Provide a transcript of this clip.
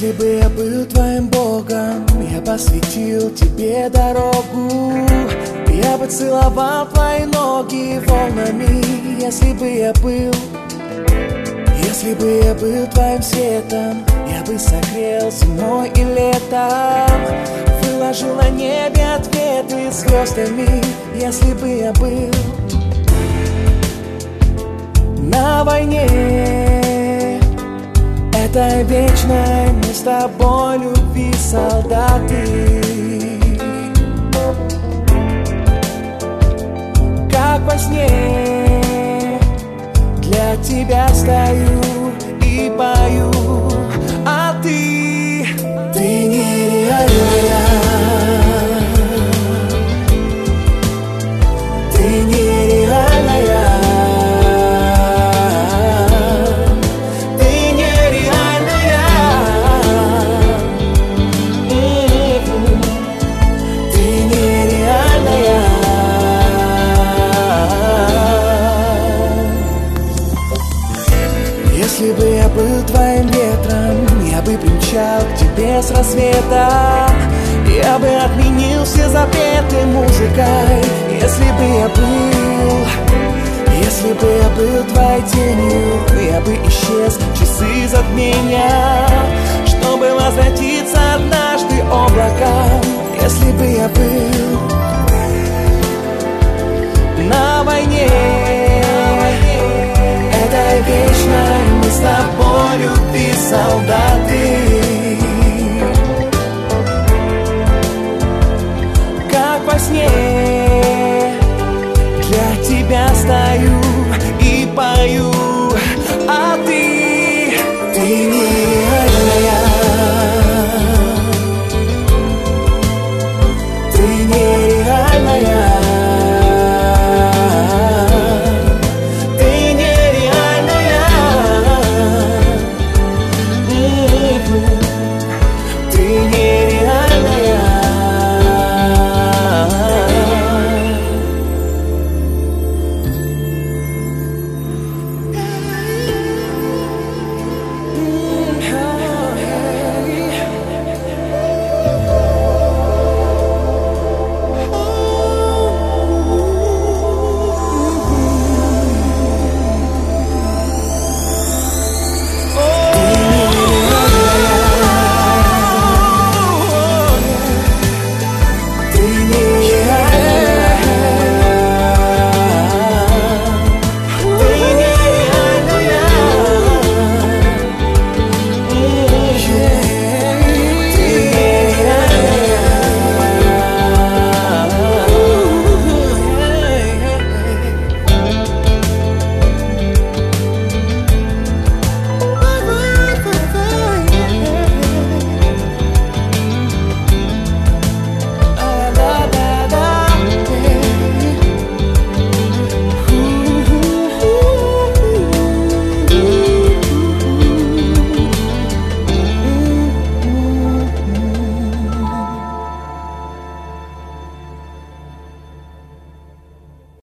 Если бы я был твоим богом, я посвятил тебе дорогу. Я бы целовал твои ноги волнами. Если бы я был твоим светом, я бы согрел зимой и летом, выложил на небе ответы звездами. Если бы я был на войне, этой вечной, мы с тобой любви солдаты. Как во сне для тебя стою и пою, а ты нереальная, ты нереальная. Если бы я был твоим ветром, я бы примчал к тебе с рассвета. Я бы отменил все запреты музыкой. Если бы я был твоей тенью, я бы исчез в часы затмения, чтобы возвратиться однажды облаком. Если бы я был на войне, этой вечной, мы с тобой любви солдаты. Как во сне для тебя стою и пою.